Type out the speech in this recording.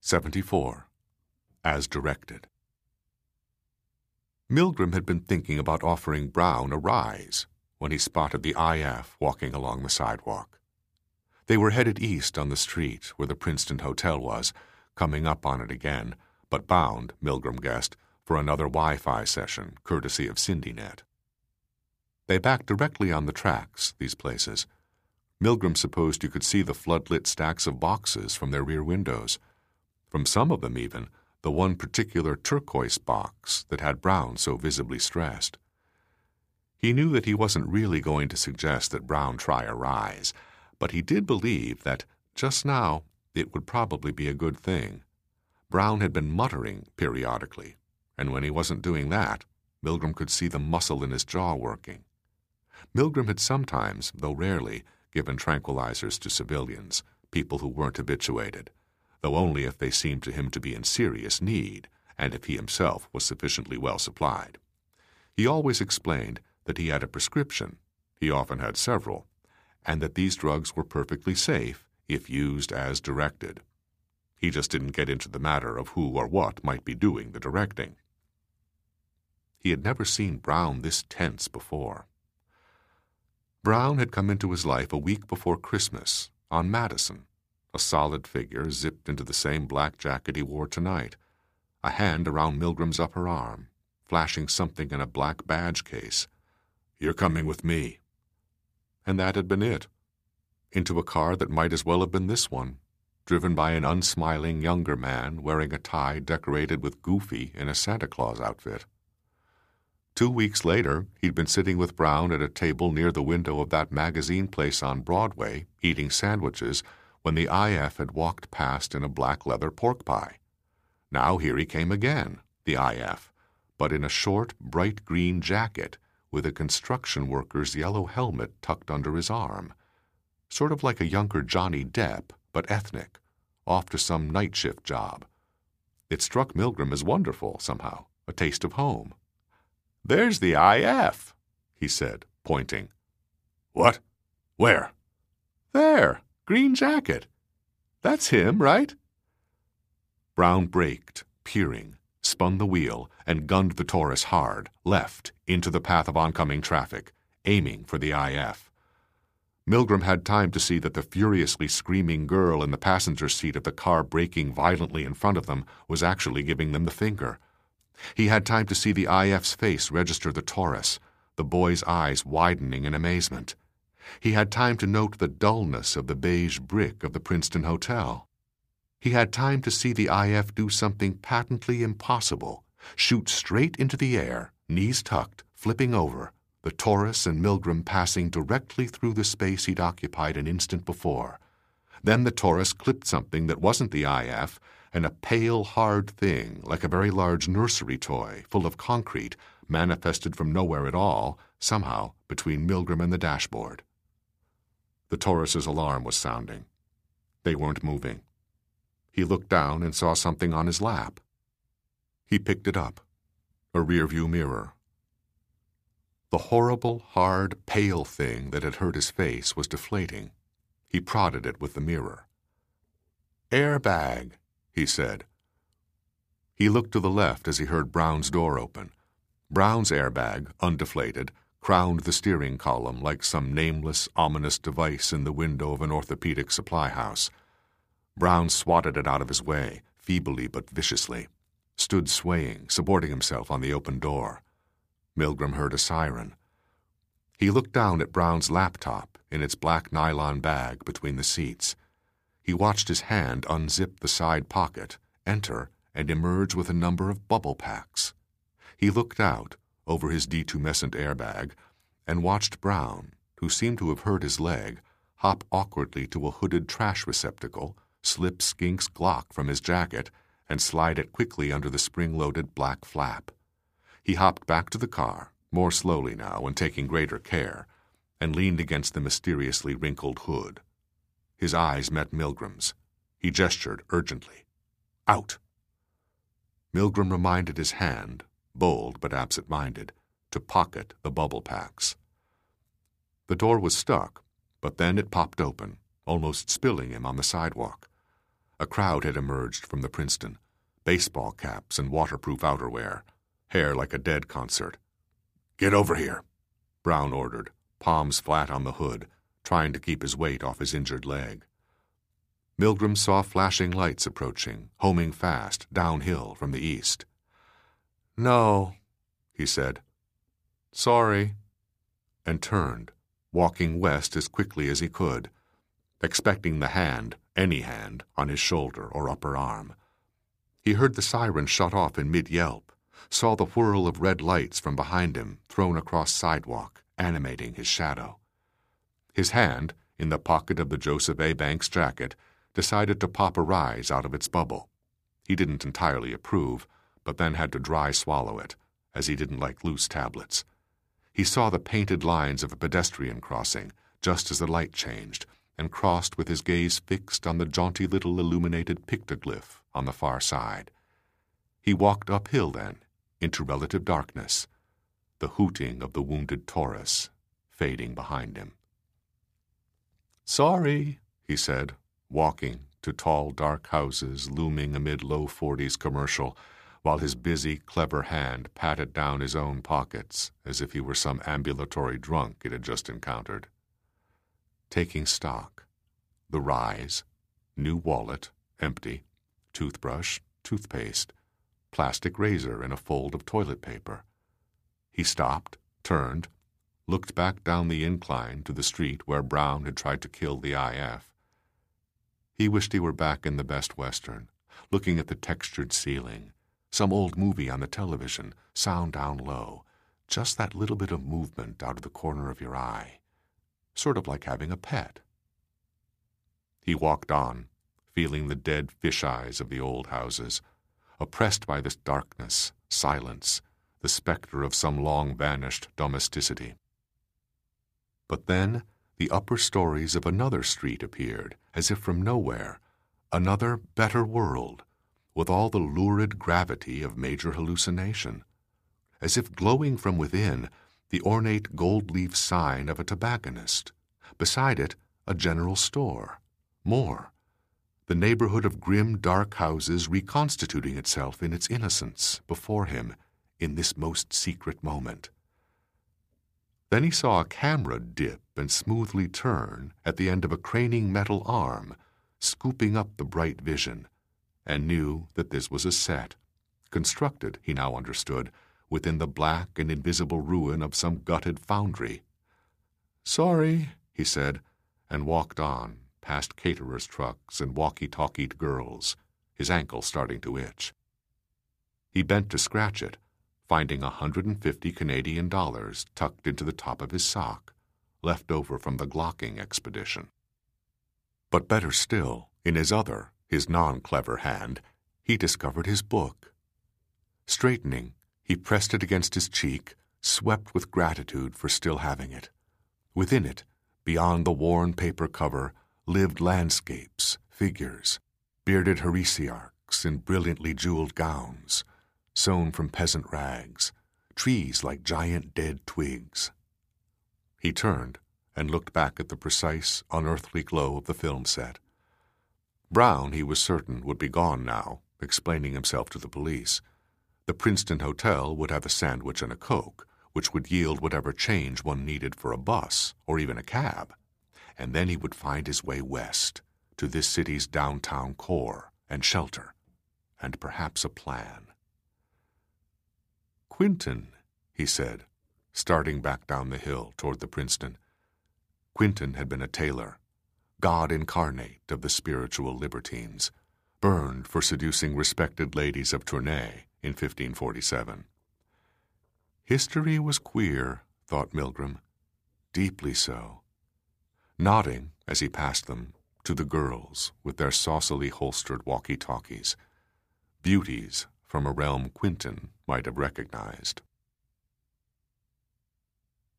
74. As directed. Milgram had been thinking about offering Brown a rise when he spotted the IF walking along the sidewalk. They were headed east on the street where the Princeton Hotel was, coming up on it again, but bound, Milgram guessed, for another Wi-Fi session, courtesy of CindyNet. They backed directly on the tracks, these places. Milgram supposed you could see the floodlit stacks of boxes from their rear windows. From some of them, even, the one particular turquoise box that had Brown so visibly stressed. He knew that he wasn't really going to suggest that Brown try a rise, but he did believe that, just now, it would probably be a good thing. Brown had been muttering periodically, and when he wasn't doing that, Milgram could see the muscle in his jaw working. Milgram had sometimes, though rarely, given tranquilizers to civilians, people who weren't habituated, though only if they seemed to him to be in serious need, and if he himself was sufficiently well supplied. He always explained that he had a prescription, he often had several, and that these drugs were perfectly safe if used as directed. He just didn't get into the matter of who or what might be doing the directing. He had never seen Brown this tense before. Brown had come into his life a week before Christmas, on Madison, a solid figure zipped into the same black jacket he wore tonight, a hand around Milgram's upper arm, flashing something in a black badge case. "You're coming with me." And that had been it. Into a car that might as well have been this one, driven by an unsmiling younger man wearing a tie decorated with Goofy in a Santa Claus outfit. 2 weeks later, he'd been sitting with Brown at a table near the window of that magazine place on Broadway, eating sandwiches, when the IF had walked past in a black leather pork pie. Now here he came again, the IF, but in a short, bright green jacket with a construction worker's yellow helmet tucked under his arm. Sort of like a younger Johnny Depp, but ethnic, off to some night shift job. It struck Milgram as wonderful, somehow, a taste of home. "There's the IF," he said, pointing. "What? Where?" "There, green jacket. That's him, right?" Brown braked, peering, spun the wheel, and gunned the Taurus hard, left, into the path of oncoming traffic, aiming for the IF. Milgram had time to see that the furiously screaming girl in the passenger seat of the car braking violently in front of them was actually giving them the finger. He had time to see the IF's face register the Taurus, the boy's eyes widening in amazement. He had time to note the dullness of the beige brick of the Princeton Hotel. He had time to see the IF do something patently impossible, shoot straight into the air, knees tucked, flipping over, the Taurus and Milgram passing directly through the space he'd occupied an instant before. Then the Taurus clipped something that wasn't the IF, and a pale, hard thing, like a very large nursery toy, full of concrete, manifested from nowhere at all, somehow, between Milgram and the dashboard. The Taurus's alarm was sounding. They weren't moving. He looked down and saw something on his lap. He picked it up, a rearview mirror. The horrible, hard, pale thing that had hurt his face was deflating. He prodded it with the mirror. "Airbag," he said. He looked to the left as he heard Brown's door open. Brown's airbag, undeflated, crowned the steering column like some nameless, ominous device in the window of an orthopedic supply house. Brown swatted it out of his way, feebly but viciously, stood swaying, supporting himself on the open door. Milgram heard a siren. He looked down at Brown's laptop in its black nylon bag between the seats. He watched his hand unzip the side pocket, enter, and emerge with a number of bubble packs. He looked out, over his detumescent airbag, and watched Brown, who seemed to have hurt his leg, hop awkwardly to a hooded trash receptacle, slip Skink's Glock from his jacket, and slide it quickly under the spring-loaded black flap. He hopped back to the car, more slowly now and taking greater care, and leaned against the mysteriously wrinkled hood. His eyes met Milgram's. He gestured urgently. "Out!" Milgram reminded his hand, bold but absent-minded, to pocket the bubble packs. The door was stuck, but then it popped open, almost spilling him on the sidewalk. A crowd had emerged from the Princeton, baseball caps and waterproof outerwear, hair like a Dead concert. "Get over here," Brown ordered, palms flat on the hood, trying to keep his weight off his injured leg. Milgram saw flashing lights approaching, homing fast, downhill from the east. "No," he said. "Sorry," and turned, walking west as quickly as he could, expecting the hand, any hand, on his shoulder or upper arm. He heard the siren shut off in mid-yelp, saw the whirl of red lights from behind him thrown across sidewalk, animating his shadow. His hand, in the pocket of the Joseph A. Banks jacket, decided to pop a rise out of its bubble. He didn't entirely approve, but then had to dry swallow it, as he didn't like loose tablets. He saw the painted lines of a pedestrian crossing, just as the light changed, and crossed with his gaze fixed on the jaunty little illuminated pictoglyph on the far side. He walked uphill then, into relative darkness, the hooting of the wounded Taurus fading behind him. "Sorry," he said, walking to tall, dark houses looming amid low 40s commercial, while his busy, clever hand patted down his own pockets as if he were some ambulatory drunk it had just encountered. Taking stock. The rise, new wallet, empty, toothbrush, toothpaste, plastic razor and a fold of toilet paper. He stopped, turned, looked back down the incline to the street where Brown had tried to kill the IF. He wished he were back in the Best Western, looking at the textured ceiling, some old movie on the television, sound down low, just that little bit of movement out of the corner of your eye, sort of like having a pet. He walked on, feeling the dead fish eyes of the old houses, oppressed by this darkness, silence, the specter of some long-vanished domesticity. But then the upper stories of another street appeared, as if from nowhere, another better world, with all the lurid gravity of major hallucination, as if glowing from within the ornate gold-leaf sign of a tobacconist, beside it a general store, more, the neighborhood of grim, dark houses reconstituting itself in its innocence before him in this most secret moment. Then he saw a camera dip and smoothly turn at the end of a craning metal arm, scooping up the bright vision, and knew that this was a set, constructed, he now understood, within the black and invisible ruin of some gutted foundry. "Sorry," he said, and walked on, past caterers' trucks and walkie-talkied girls, his ankle starting to itch. He bent to scratch it, finding $150 Canadian tucked into the top of his sock, left over from the glocking expedition. But better still, in his other, his non-clever hand, he discovered his book. Straightening, he pressed it against his cheek, swept with gratitude for still having it. Within it, beyond the worn paper cover, lived landscapes, figures, bearded heresiarchs in brilliantly jeweled gowns, sewn from peasant rags, trees like giant dead twigs. He turned and looked back at the precise, unearthly glow of the film set. Brown, he was certain, would be gone now, explaining himself to the police. The Princeton Hotel would have a sandwich and a Coke, which would yield whatever change one needed for a bus or even a cab. And then he would find his way west, to this city's downtown core and shelter, and perhaps a plan. "Quinton," he said, starting back down the hill toward the Princeton. Quinton had been a tailor, god incarnate of the spiritual libertines, burned for seducing respected ladies of Tournai in 1547. History was queer, thought Milgram, deeply so. Nodding, as he passed them, to the girls with their saucily holstered walkie-talkies, beauties from a realm Quinton might have recognized.